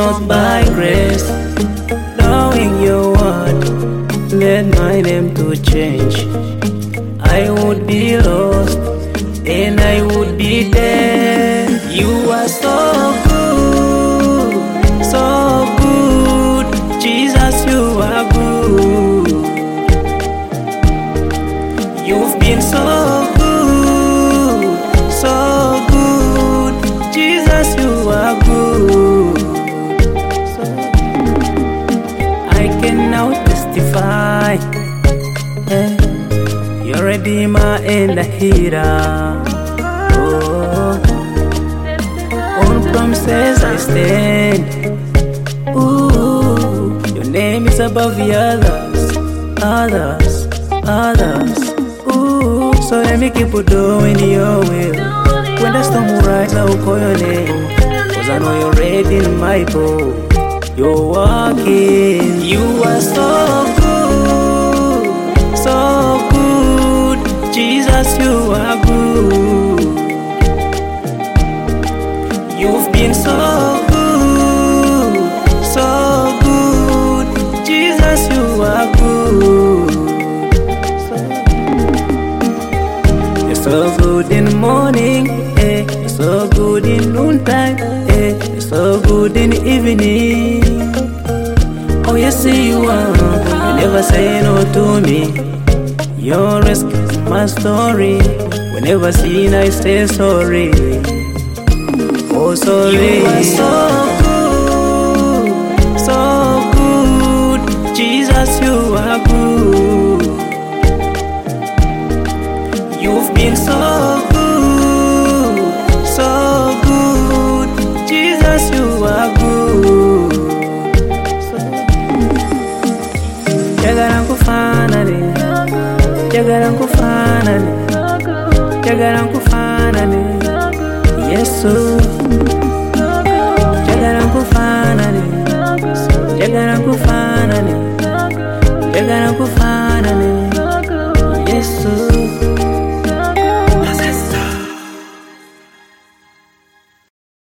not by grace. Knowing your word led my name to change. I would be lost and I would be dead. You are so good, so good. Jesus, you are good. You've been so good, so good. Jesus, you are good. I can now testify, your Redeemer and the healer. Oh, on promises I stand. Ooh, your name is above the others, others. Ooh, so let me keep on doing your will. When the storm will rise, I will call your name, 'cause I know you're ready in my boat. You're walking. You are so good, so good. Jesus, you are good. You've been so good, so good. Jesus, you are good. You're so good in the morning, you're so good in noontime, you're so good in the evening. Oh yes, you are. You never say no to me. Your rescue is my story. Whenever sin, I say sorry. Oh, sorry. You are so good, so good. Jesus, you are good. You've been so good, so good. Jesus, you are good. Jagara nkufanane, jagara nkufanane, jagara nkufanane, Yesu. Jagara nkufanane, jagara nkufanane, jagara nkufanane.